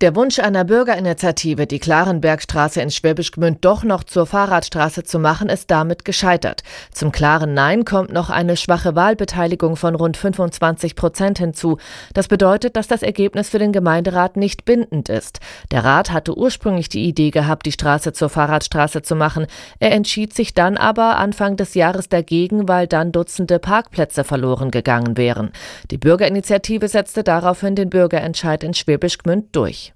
Der Wunsch einer Bürgerinitiative, die Klarenbergstraße in Schwäbisch Gmünd doch noch zur Fahrradstraße zu machen, ist damit gescheitert. Zum klaren Nein kommt noch eine schwache Wahlbeteiligung von rund 25% hinzu. Das bedeutet, dass das Ergebnis für den Gemeinderat nicht bindend ist. Der Rat hatte ursprünglich die Idee gehabt, die Straße zur Fahrradstraße zu machen. Er entschied sich dann aber Anfang des Jahres dagegen, weil dann Dutzende Parkplätze verloren gegangen wären. Die Bürgerinitiative setzte daraufhin den Bürgerentscheid in Schwäbisch Gmünd durch.